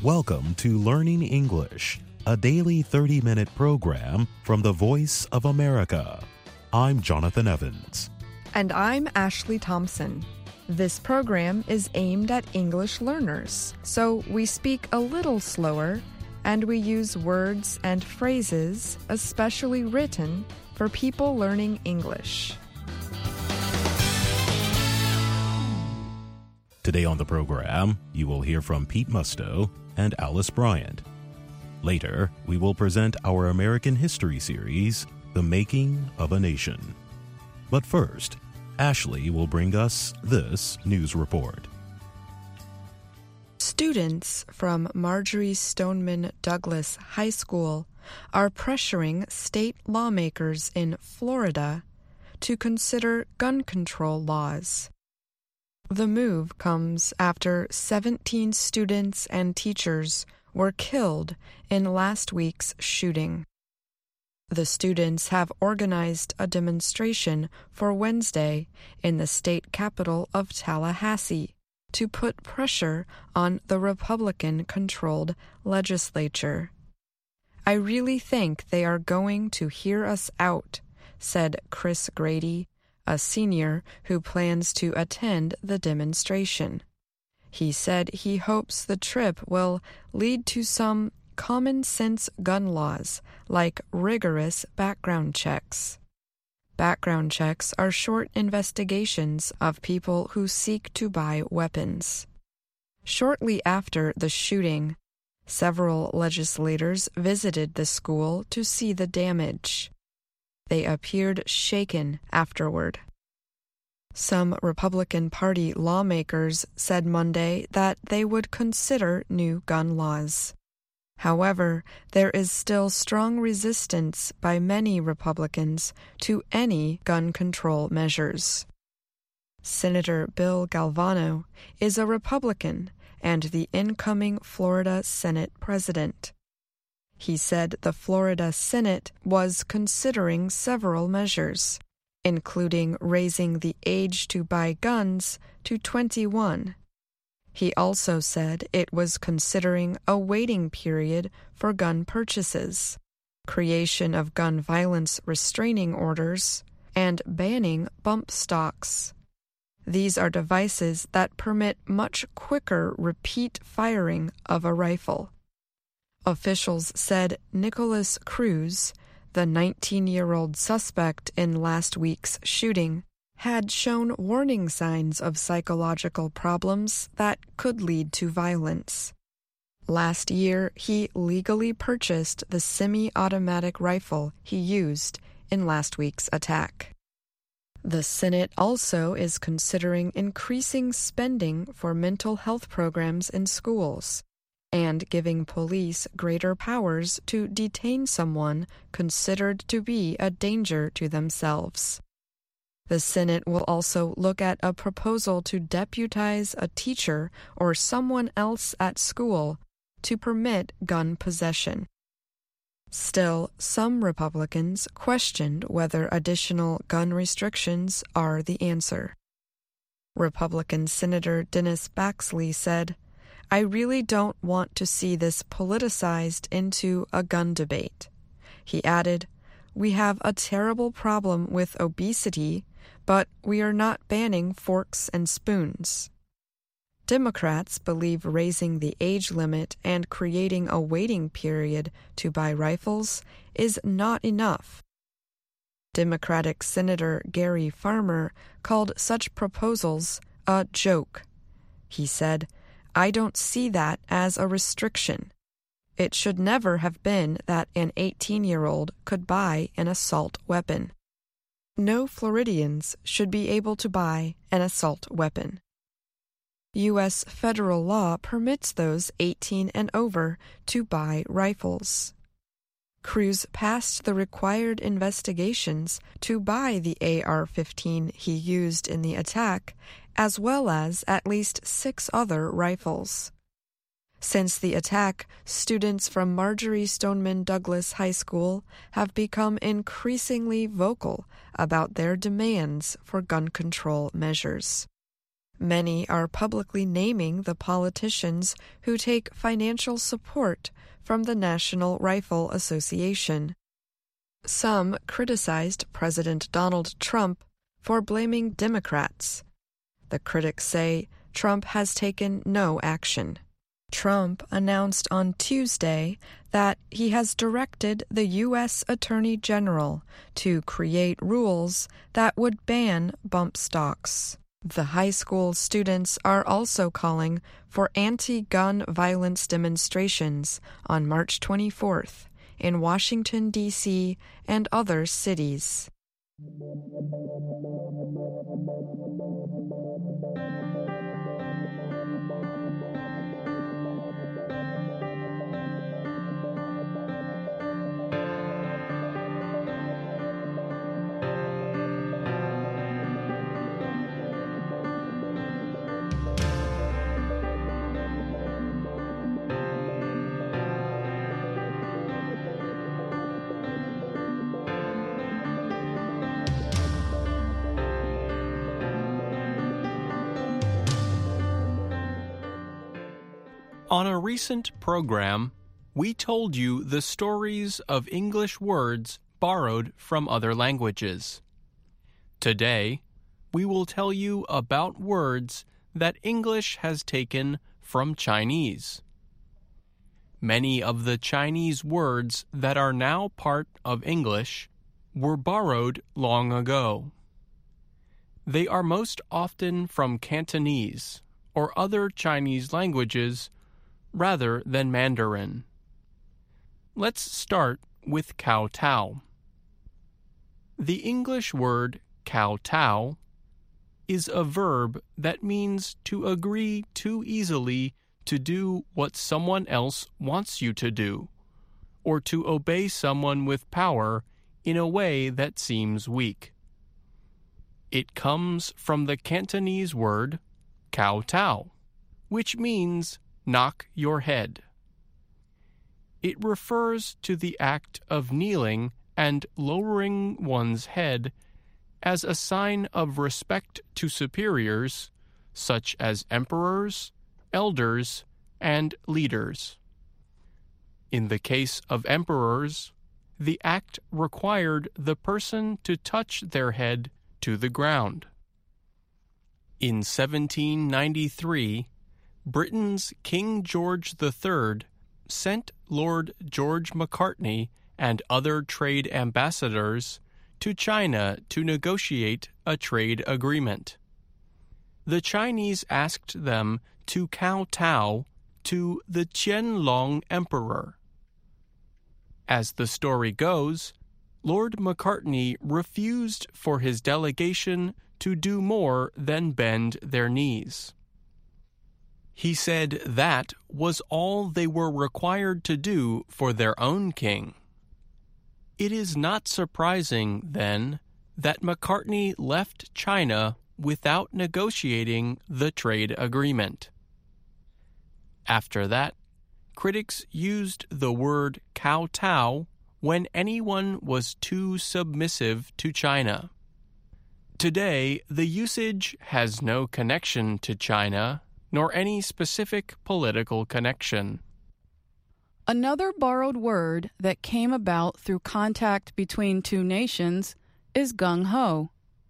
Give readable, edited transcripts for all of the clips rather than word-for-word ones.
Welcome to Learning English, a daily 30-minute program from the Voice of America. I'm Jonathan Evans. And I'm Ashley Thompson. This program is aimed at English learners, so we speak a little slower and we use words and phrases especially written for people learning English. Today on the program, you will hear from Pete Musto and Alice Bryant. Later, we will present our American history series, The Making of a Nation. But first, Ashley will bring us this news report. Students from Marjory Stoneman Douglas High School are pressuring state lawmakers in Florida to consider gun control laws. The move comes after 17 students and teachers were killed in last week's shooting. The students have organized a demonstration for Wednesday in the state capital of Tallahassee to put pressure on the Republican-controlled legislature. "I really think they are going to hear us out," said Chris Grady, a senior who plans to attend the demonstration. He said he hopes the trip will lead to some common-sense gun laws, like rigorous background checks. Background checks are short investigations of people who seek to buy weapons. Shortly after the shooting, several legislators visited the school to see the damage. They appeared shaken afterward. Some Republican Party lawmakers said Monday that they would consider new gun laws. However, there is still strong resistance by many Republicans to any gun control measures. Senator Bill Galvano is a Republican and the incoming Florida Senate president. He said the Florida Senate was considering several measures, including raising the age to buy guns to 21. He also said it was considering a waiting period for gun purchases, creation of gun violence restraining orders, and banning bump stocks. These are devices that permit much quicker repeat firing of a rifle. Officials said Nicholas Cruz, the 19-year-old suspect in last week's shooting, had shown warning signs of psychological problems that could lead to violence. Last year, he legally purchased the semi-automatic rifle he used in last week's attack. The Senate also is considering increasing spending for mental health programs in schools and giving police greater powers to detain someone considered to be a danger to themselves. The Senate will also look at a proposal to deputize a teacher or someone else at school to permit gun possession. Still, some Republicans questioned whether additional gun restrictions are the answer. Republican Senator Dennis Baxley said, "I really don't want to see this politicized into a gun debate." He added, "We have a terrible problem with obesity, but we are not banning forks and spoons." Democrats believe raising the age limit and creating a waiting period to buy rifles is not enough. Democratic Senator Gary Farmer called such proposals a joke. He said, "I don't see that as a restriction. It should never have been that an 18-year-old could buy an assault weapon. No Floridians should be able to buy an assault weapon." U.S. federal law permits those 18 and over to buy rifles. Cruz passed the required investigations to buy the AR-15 he used in the attack, as well as at least 6 other rifles. Since the attack, students from Marjory Stoneman Douglas High School have become increasingly vocal about their demands for gun control measures. Many are publicly naming the politicians who take financial support from the National Rifle Association. Some criticized President Donald Trump for blaming Democrats. The critics say Trump has taken no action. Trump announced on Tuesday that he has directed the U.S. Attorney General to create rules that would ban bump stocks. The high school students are also calling for anti-gun violence demonstrations on March 24th in Washington, D.C. and other cities. On a recent program, we told you the stories of English words borrowed from other languages. Today, we will tell you about words that English has taken from Chinese. Many of the Chinese words that are now part of English were borrowed long ago. They are most often from Cantonese or other Chinese languages rather than Mandarin. Let's start with kowtow. The English word kowtow is a verb that means to agree too easily to do what someone else wants you to do, or to obey someone with power in a way that seems weak. It comes from the Cantonese word kowtow, which means knock your head. It refers to the act of kneeling and lowering one's head as a sign of respect to superiors, such as emperors, elders, and leaders. In the case of emperors, the act required the person to touch their head to the ground. In 1793, Britain's King George III sent Lord George Macartney and other trade ambassadors to China to negotiate a trade agreement. The Chinese asked them to kowtow to the Qianlong Emperor. As the story goes, Lord Macartney refused for his delegation to do more than bend their knees. He said that was all they were required to do for their own king. It is not surprising, then, that Macartney left China without negotiating the trade agreement. After that, critics used the word kowtow when anyone was too submissive to China. Today, the usage has no connection to China, nor any specific political connection. Another borrowed word that came about through contact between two nations is gung-ho.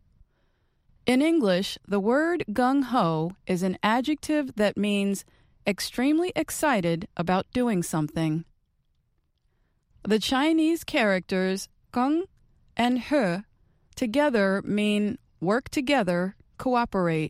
In English, the word gung-ho is an adjective that means extremely excited about doing something. The Chinese characters gung and he together mean work together, cooperate.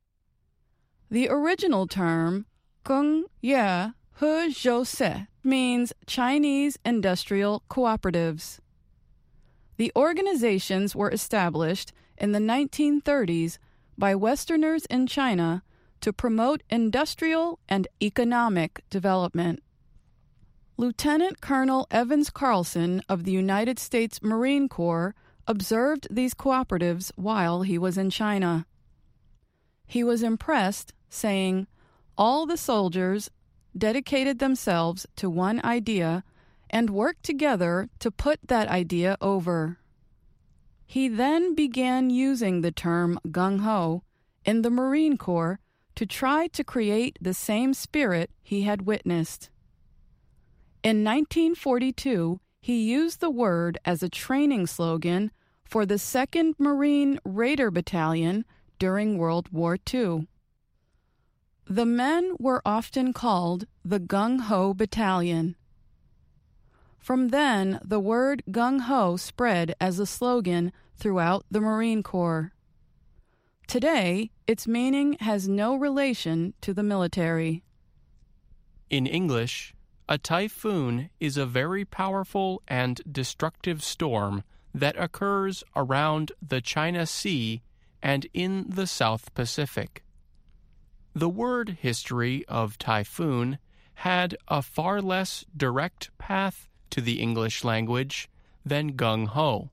The original term, gung ye he zhou se, means Chinese industrial cooperatives. The organizations were established in the 1930s by Westerners in China to promote industrial and economic development. Lieutenant Colonel Evans Carlson of the United States Marine Corps observed these cooperatives while he was in China. He was impressed, saying, "All the soldiers dedicated themselves to one idea and worked together to put that idea over." He then began using the term gung-ho in the Marine Corps to try to create the same spirit he had witnessed. In 1942, he used the word as a training slogan for the 2nd Marine Raider Battalion during World War II. The men were often called the Gung Ho Battalion. From then, the word gung ho spread as a slogan throughout the Marine Corps. Today, its meaning has no relation to the military. In English, a typhoon is a very powerful and destructive storm that occurs around the China Sea and in the South Pacific. The word history of typhoon had a far less direct path to the English language than gung-ho.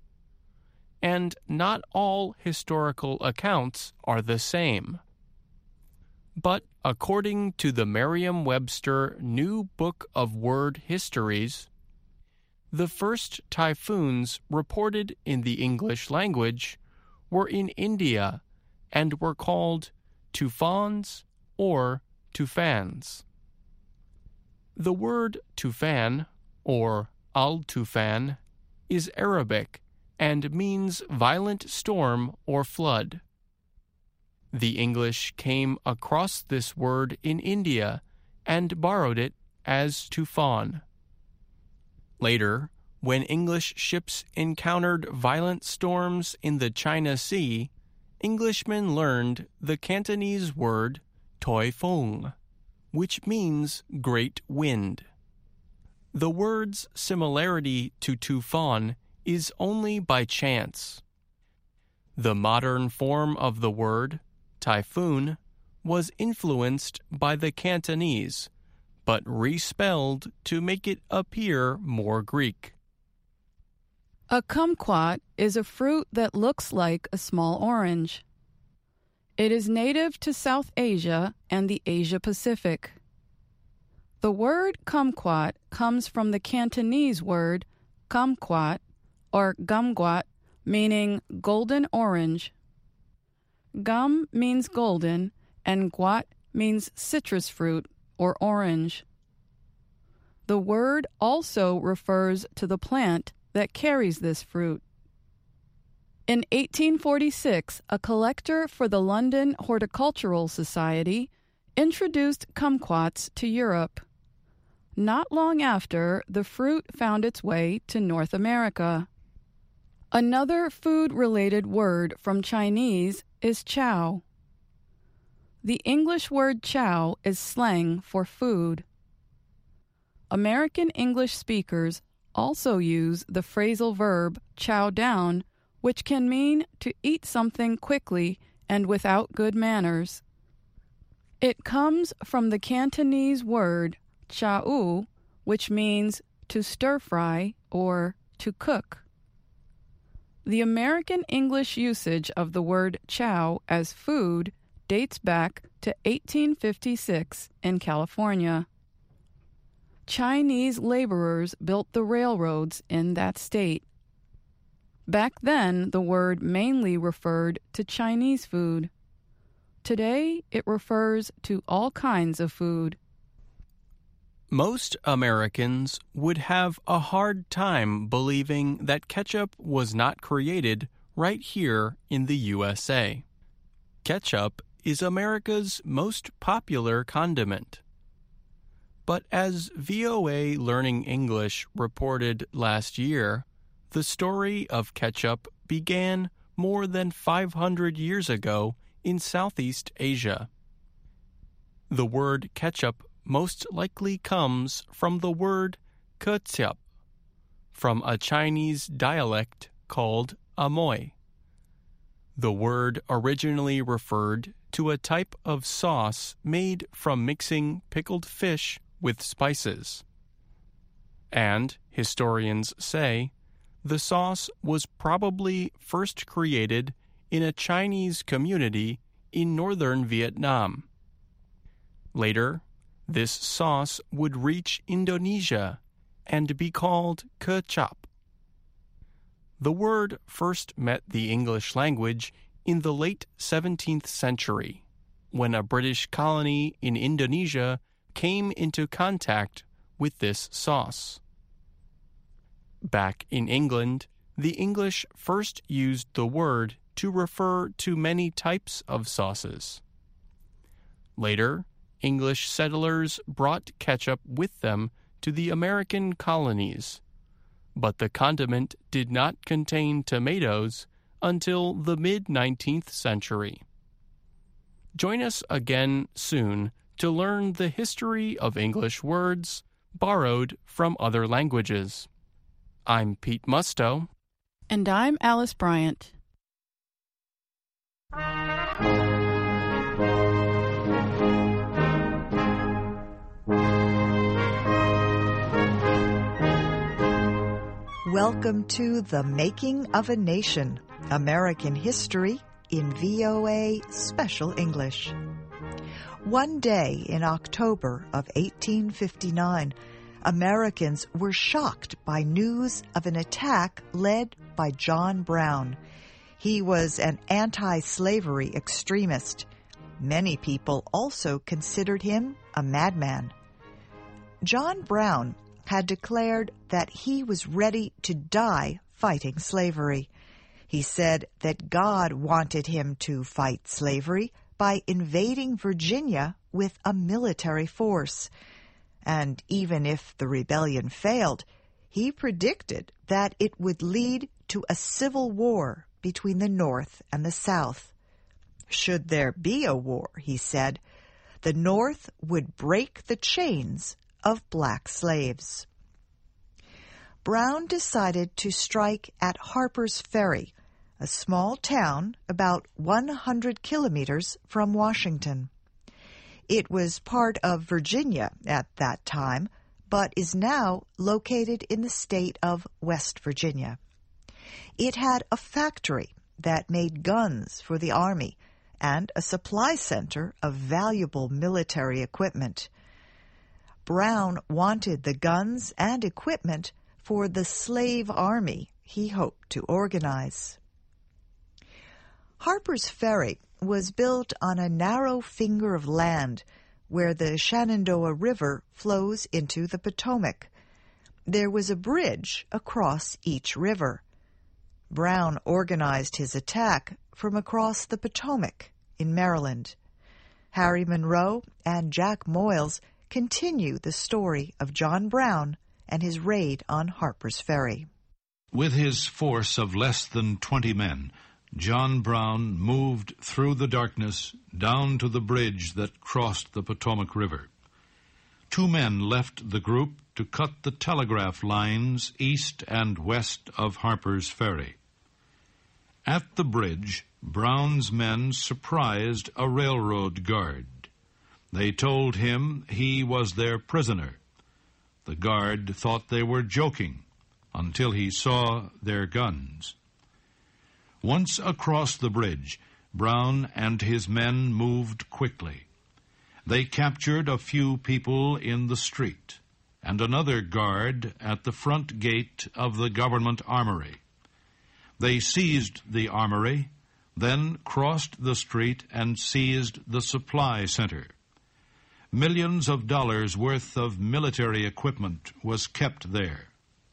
And not all historical accounts are the same. But according to the Merriam-Webster New Book of Word Histories, the first typhoons reported in the English language were in India and were called tufans or tufans. The word tufan, or al-Tufan, is Arabic and means violent storm or flood. The English came across this word in India and borrowed it as tufan. Later, when English ships encountered violent storms in the China Sea, Englishmen learned the Cantonese word toi fong, which means great wind. The word's similarity to tufan is only by chance. The modern form of the word, typhoon, was influenced by the Cantonese, but respelled to make it appear more Greek. A kumquat is a fruit that looks like a small orange. It is native to South Asia and the Asia Pacific. The word kumquat comes from the Cantonese word kumquat or gumquat, meaning golden orange. Gum means golden and guat means citrus fruit or orange. The word also refers to the plant that carries this fruit. In 1846, a collector for the London Horticultural Society introduced kumquats to Europe. Not long after, the fruit found its way to North America. Another food-related word from Chinese is chow. The English word chow is slang for food. American English speakers also use the phrasal verb chow down, which can mean to eat something quickly and without good manners. It comes from the Cantonese word chau, which means to stir-fry or to cook. The American English usage of the word chow as food dates back to 1856 in California. Chinese laborers built the railroads in that state. Back then, the word mainly referred to Chinese food. Today, it refers to all kinds of food. Most Americans would have a hard time believing that ketchup was not created right here in the USA. Ketchup is America's most popular condiment. But as VOA Learning English reported last year, the story of ketchup began more than 500 years ago in Southeast Asia. The word ketchup most likely comes from the word ketchup, from a Chinese dialect called Amoy. The word originally referred to a type of sauce made from mixing pickled fish with spices. And, historians say, the sauce was probably first created in a Chinese community in northern Vietnam. Later, this sauce would reach Indonesia and be called kecap. The word first met the English language in the late 17th century, when a British colony in Indonesia came into contact with this sauce. Back in England, the English first used the word to refer to many types of sauces. Later, English settlers brought ketchup with them to the American colonies, but the condiment did not contain tomatoes until the mid-19th century. Join us again soon to learn the history of English words borrowed from other languages. I'm Pete Musto. And I'm Alice Bryant. Welcome to The Making of a Nation, American History in VOA Special English. One day in October of 1859, Americans were shocked by news of an attack led by John Brown. He was an anti-slavery extremist. Many people also considered him a madman. John Brown had declared that he was ready to die fighting slavery. He said that God wanted him to fight slavery by invading Virginia with a military force. And even if the rebellion failed, he predicted that it would lead to a civil war between the North and the South. Should there be a war, he said, the North would break the chains of black slaves. Brown decided to strike at Harper's Ferry, a small town about 100 kilometers from Washington. It was part of Virginia at that time, but is now located in the state of West Virginia. It had a factory that made guns for the Army and a supply center of valuable military equipment. Brown wanted the guns and equipment for the slave army he hoped to organize. Harper's Ferry was built on a narrow finger of land where the Shenandoah River flows into the Potomac. There was a bridge across each river. Brown organized his attack from across the Potomac in Maryland. Harry Monroe and Jack Moyles continue the story of John Brown and his raid on Harper's Ferry. With his force of less than 20 men, John Brown moved through the darkness down to the bridge that crossed the Potomac River. 2 men left the group to cut the telegraph lines east and west of Harper's Ferry. At the bridge, Brown's men surprised a railroad guard. They told him he was their prisoner. The guard thought they were joking until he saw their guns. Once across the bridge, Brown and his men moved quickly. They captured a few people in the street and another guard at the front gate of the government armory. They seized the armory, then crossed the street and seized the supply center. Millions of dollars worth of military equipment was kept there.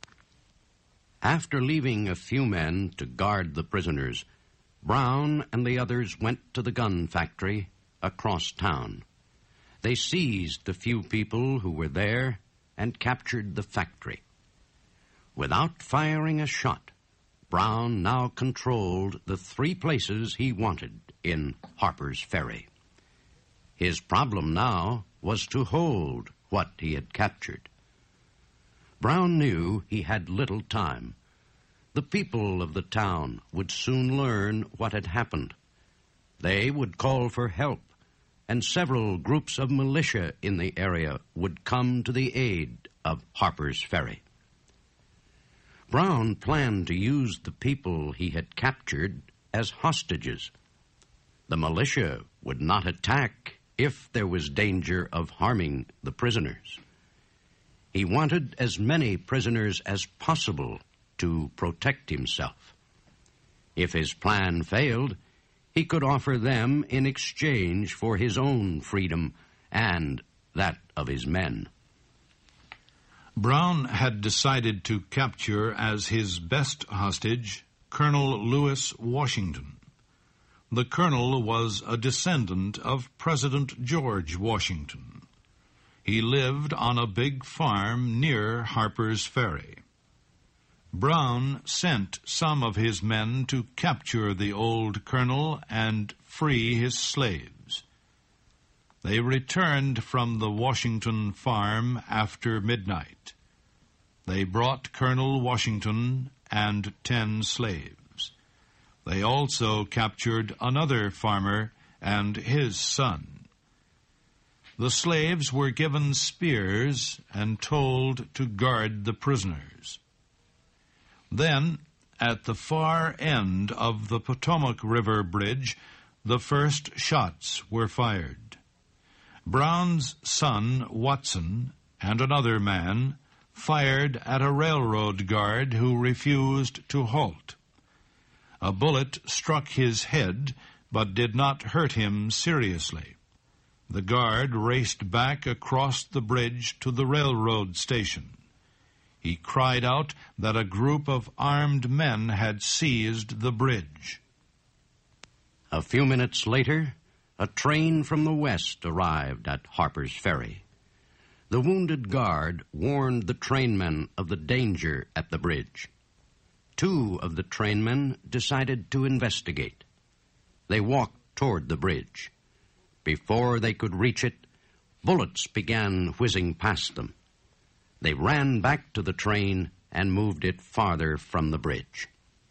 After leaving a few men to guard the prisoners, Brown and the others went to the gun factory across town. They seized the few people who were there and captured the factory. Without firing a shot, Brown now controlled the 3 places he wanted in Harper's Ferry. His problem now was to hold what he had captured. Brown knew he had little time. The people of the town would soon learn what had happened. They would call for help, and several groups of militia in the area would come to the aid of Harper's Ferry. Brown planned to use the people he had captured as hostages. The militia would not attack if there was danger of harming the prisoners. He wanted as many prisoners as possible to protect himself. If his plan failed, he could offer them in exchange for his own freedom and that of his men. Brown had decided to capture as his best hostage Colonel Lewis Washington. The colonel was a descendant of President George Washington. He lived on a big farm near Harper's Ferry. Brown sent some of his men to capture the old colonel and free his slaves. They returned from the Washington farm after midnight. They brought Colonel Washington and 10 slaves. They also captured another farmer and his son. The slaves were given spears and told to guard the prisoners. Then, at the far end of the Potomac River Bridge, the first shots were fired. Brown's son, Watson, and another man fired at a railroad guard who refused to halt. A bullet struck his head, but did not hurt him seriously. The guard raced back across the bridge to the railroad station. He cried out that a group of armed men had seized the bridge. A few minutes later, a train from the west arrived at Harper's Ferry. The wounded guard warned the trainmen of the danger at the bridge. 2 of the trainmen decided to investigate. They walked toward the bridge. Before they could reach it, bullets began whizzing past them. They ran back to the train and moved it farther from the bridge.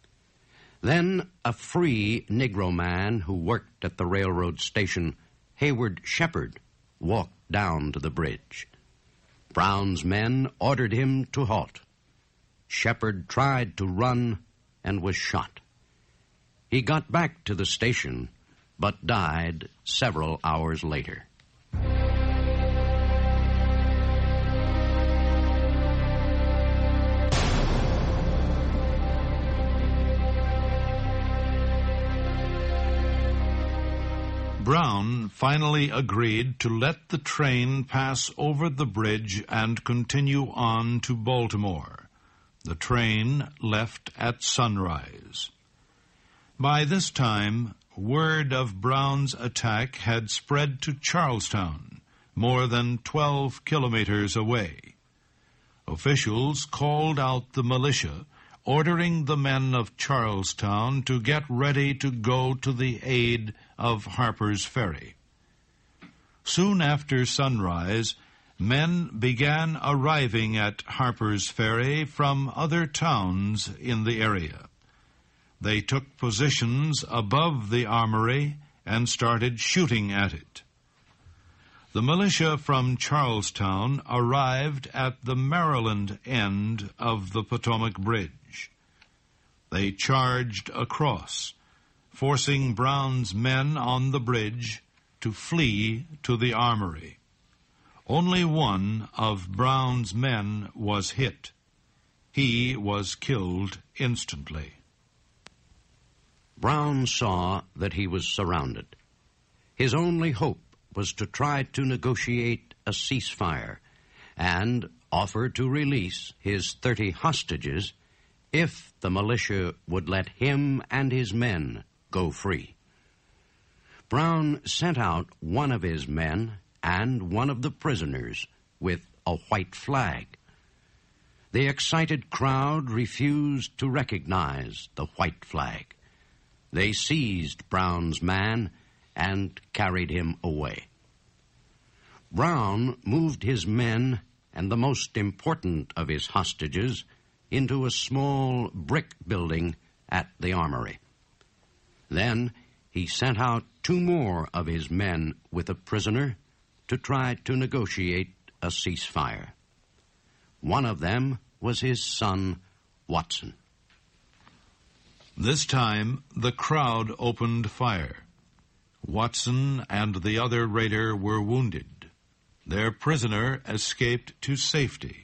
Then a free Negro man who worked at the railroad station, Hayward Shepherd, walked down to the bridge. Brown's men ordered him to halt. Shepherd tried to run and was shot. He got back to the station, but died several hours later. Brown finally agreed to let the train pass over the bridge and continue on to Baltimore. The train left at sunrise. By this time, word of Brown's attack had spread to Charlestown, more than 12 kilometers away. Officials called out the militia, ordering the men of Charlestown to get ready to go to the aid of Harper's Ferry. Soon after sunrise, men began arriving at Harper's Ferry from other towns in the area. They took positions above the armory and started shooting at it. The militia from Charlestown arrived at the Maryland end of the Potomac Bridge. They charged across, forcing Brown's men on the bridge to flee to the armory. Only one of Brown's men was hit. He was killed instantly. Brown saw that he was surrounded. His only hope was to try to negotiate a ceasefire and offer to release his 30 hostages if the militia would let him and his men go free. Brown sent out one of his men and one of the prisoners with a white flag. The excited crowd refused to recognize the white flag. They seized Brown's man and carried him away. Brown moved his men and the most important of his hostages into a small brick building at the armory. Then he sent out 2 more of his men with a prisoner to try to negotiate a ceasefire. One of them was his son, Watson. This time, the crowd opened fire. Watson and the other raider were wounded. Their prisoner escaped to safety.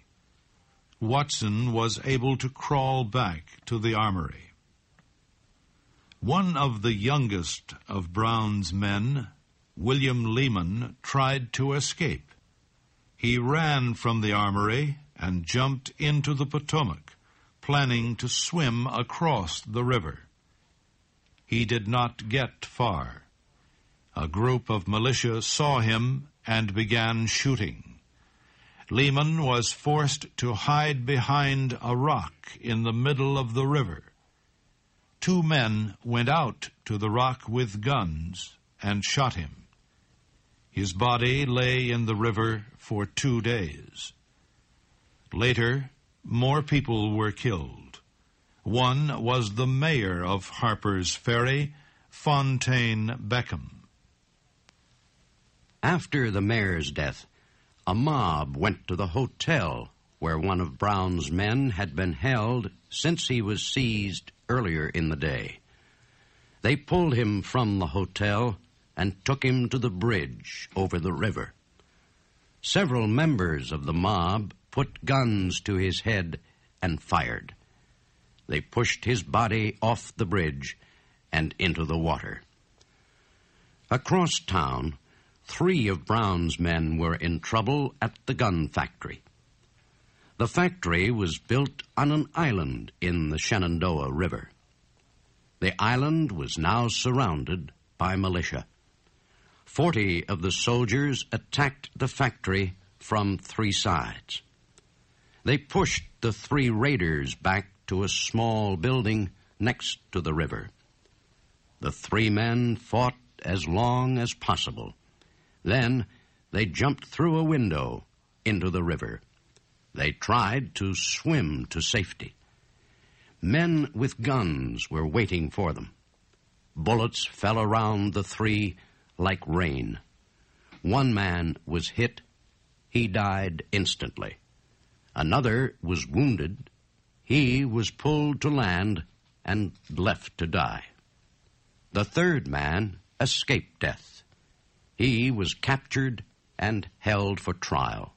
Watson was able to crawl back to the armory. One of the youngest of Brown's men, William Leeman, tried to escape. He ran from the armory and jumped into the Potomac, planning to swim across the river. He did not get far. A group of militia saw him and began shooting. Leeman was forced to hide behind a rock in the middle of the river. 2 men went out to the rock with guns and shot him. His body lay in the river for 2 days. Later, more people were killed. One was the mayor of Harper's Ferry, Fontaine Beckham. After the mayor's death, a mob went to the hotel where one of Brown's men had been held since he was seized earlier in the day. They pulled him from the hotel and took him to the bridge over the river. Several members of the mob put guns to his head and fired. They pushed his body off the bridge and into the water. Across town, 3 of Brown's men were in trouble at the gun factory. The factory was built on an island in the Shenandoah River. The island was now surrounded by militia. 40 of the soldiers attacked the factory from 3 sides. They pushed the 3 raiders back to a small building next to the river. The 3 men fought as long as possible. Then they jumped through a window into the river. They tried to swim to safety. Men with guns were waiting for them. Bullets fell around the 3 like rain. One man was hit. He died instantly. Another was wounded. He was pulled to land and left to die. The 3rd man escaped death. He was captured and held for trial.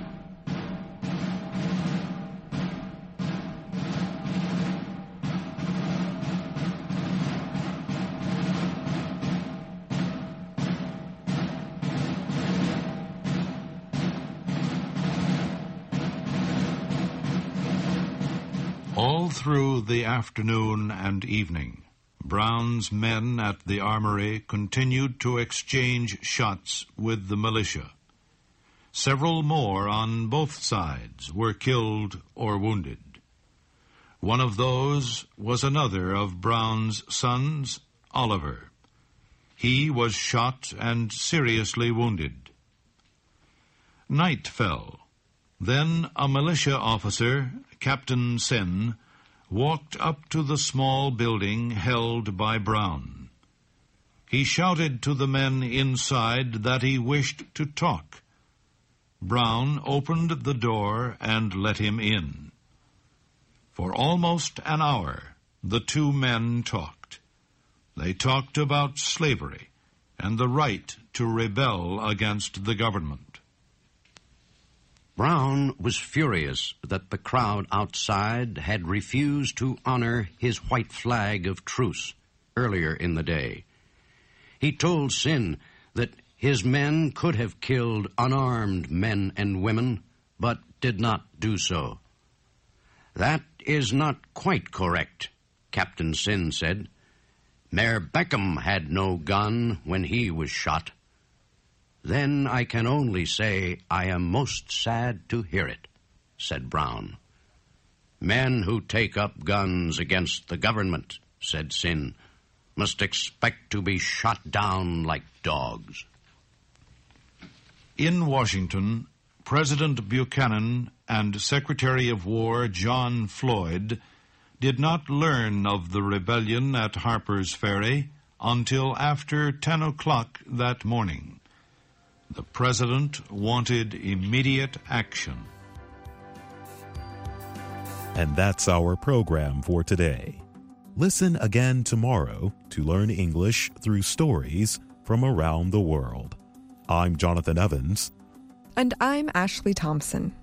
All through the afternoon and evening, Brown's men at the armory continued to exchange shots with the militia. Several more on both sides were killed or wounded. One of those was another of Brown's sons, Oliver. He was shot and seriously wounded. Night fell. Then a militia officer, Captain Sin, walked up to the small building held by Brown. He shouted to the men inside that he wished to talk. Brown opened the door and let him in. For almost an hour, the 2 men talked. They talked about slavery and the right to rebel against the government. Brown was furious that the crowd outside had refused to honor his white flag of truce earlier in the day. He told Sin that his men could have killed unarmed men and women, but did not do so. "That is not quite correct," Captain Sin said. "Mayor Beckham had no gun when he was shot." "Then I can only say I am most sad to hear it," said Brown. "Men who take up guns against the government," said Sin, "must expect to be shot down like dogs." In Washington, President Buchanan and Secretary of War John Floyd did not learn of the rebellion at Harper's Ferry until after 10 o'clock that morning. The President wanted immediate action. And that's our program for today. Listen again tomorrow to learn English through stories from around the world. I'm Jonathan Evans. And I'm Ashley Thompson.